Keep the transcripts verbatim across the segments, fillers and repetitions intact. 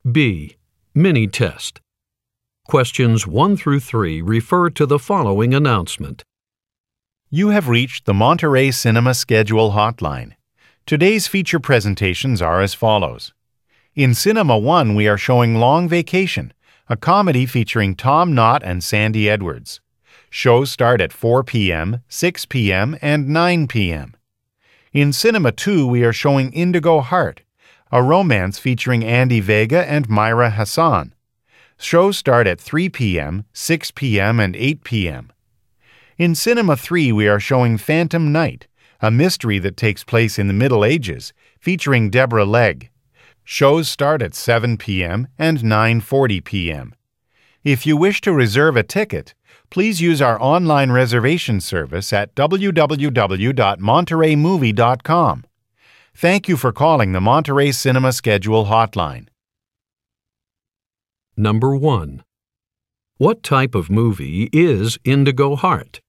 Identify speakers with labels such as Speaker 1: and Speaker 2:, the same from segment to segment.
Speaker 1: B. Mini test. Questions one through three refer to the following announcement.
Speaker 2: You have reached the Monterey Cinema Schedule Hotline. Today's feature presentations are as follows. In Cinema one, we are showing Long Vacation, a comedy featuring Tom Knott and Sandy Edwards. Shows start at four p.m., six p.m., and nine p.m. In Cinema two, we are showing Indigo Heart, a romance featuring Andy Vega and Myra Hassan. Shows start at three p.m., six p.m., and eight p.m. In Cinema three, we are showing Phantom Night, a mystery that takes place in the Middle Ages, featuring Deborah Legg. Shows start at seven p.m. and nine forty p.m. If you wish to reserve a ticket, please use our online reservation service at w w w dot monterey movie dot com. Thank you for calling the Monterey Cinema Schedule Hotline.
Speaker 1: Number one. What type of movie is Indigo Heart?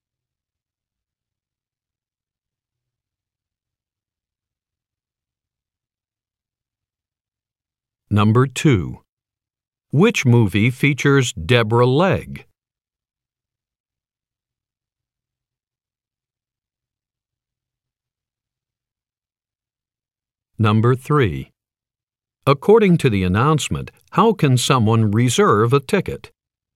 Speaker 1: Number two. Which movie features Deborah Legg? Number three. According to the announcement, how can someone reserve a ticket?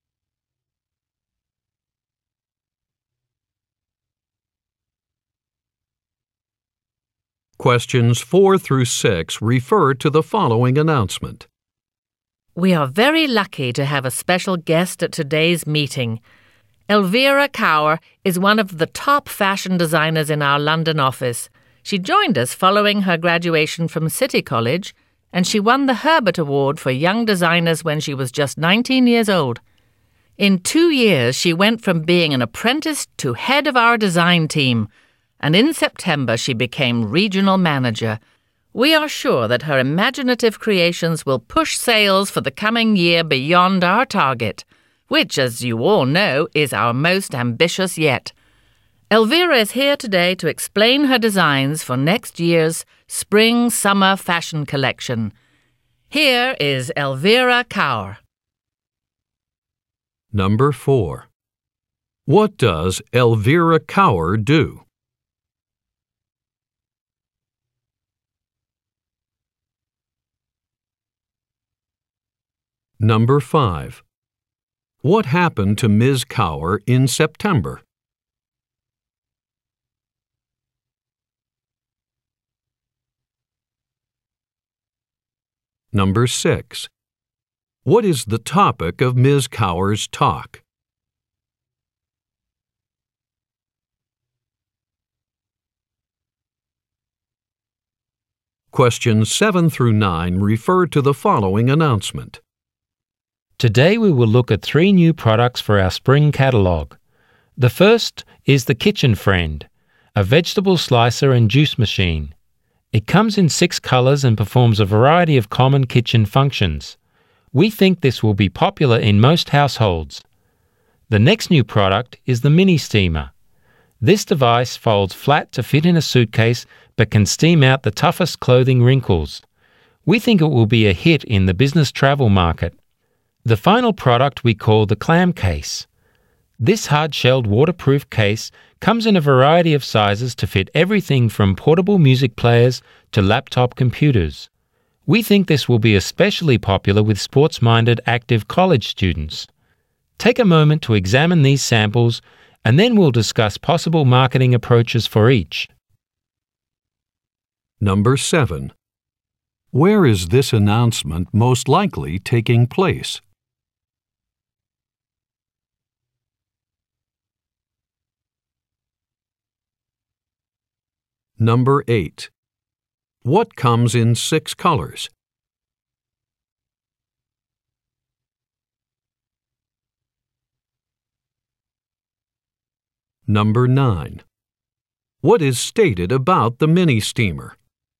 Speaker 1: Questions four through six refer to the following announcement.
Speaker 3: We are very lucky to have a special guest at today's meeting. Elvira Kaur is one of the top fashion designers in our London office. She joined us following her graduation from City College, and she won the Herbert Award for Young Designers when she was just nineteen years old. In two years, she went from being an apprentice to head of our design team, and in September she became regional manager. We are sure that her imaginative creations will push sales for the coming year beyond our target, which, as you all know, is our most ambitious yet. Elvira is here today to explain her designs for next year's Spring-Summer Fashion Collection. Here is Elvira Kaur.
Speaker 1: Number four. What does Elvira Kaur do? Number five. What happened to Miz Kaur in September? Number six. What is the topic of Miz Kaur's talk? Questions seven through nine refer to the following announcement.
Speaker 4: Today we will look at three new products for our spring catalogue. The first is the Kitchen Friend, a vegetable slicer and juice machine. It comes in six colours and performs a variety of common kitchen functions. We think this will be popular in most households. The next new product is the Mini Steamer. This device folds flat to fit in a suitcase but can steam out the toughest clothing wrinkles. We think it will be a hit in the business travel market. The final product we call the Clam Case. This hard-shelled waterproof case comes in a variety of sizes to fit everything from portable music players to laptop computers. We think this will be especially popular with sports-minded active college students. Take a moment to examine these samples and then we'll discuss possible marketing approaches for each.
Speaker 1: Number seven. Where is this announcement most likely taking place? Number eight. What comes in six colors? Number nine. What is stated about the mini steamer?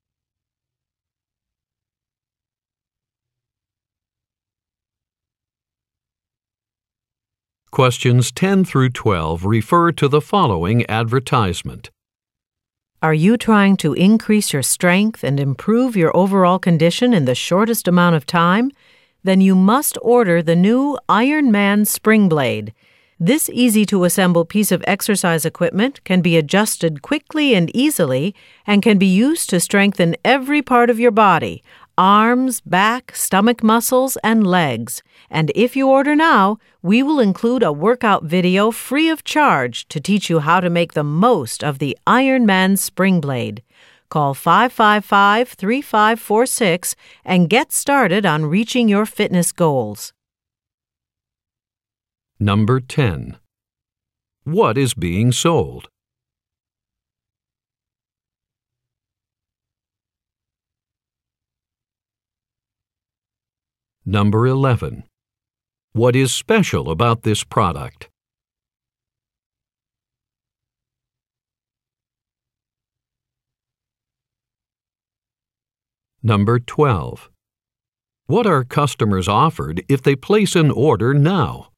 Speaker 1: Questions ten through twelve refer to the following advertisement.
Speaker 5: Are you trying to increase your strength and improve your overall condition in the shortest amount of time? then you must order the new Iron Man Spring Blade. This easy-to-assemble piece of exercise equipment can be adjusted quickly and easily and can be used to strengthen every part of your body: arms, back, stomach muscles, and legs. And if you order now, we will include a workout video free of charge to teach you how to make the most of the Iron Man Spring Blade. Call five five five, three five four six and get started on reaching your fitness goals.
Speaker 1: Number ten. What is being sold? Number eleven. What is special about this product? Number twelve. What are customers offered if they place an order now?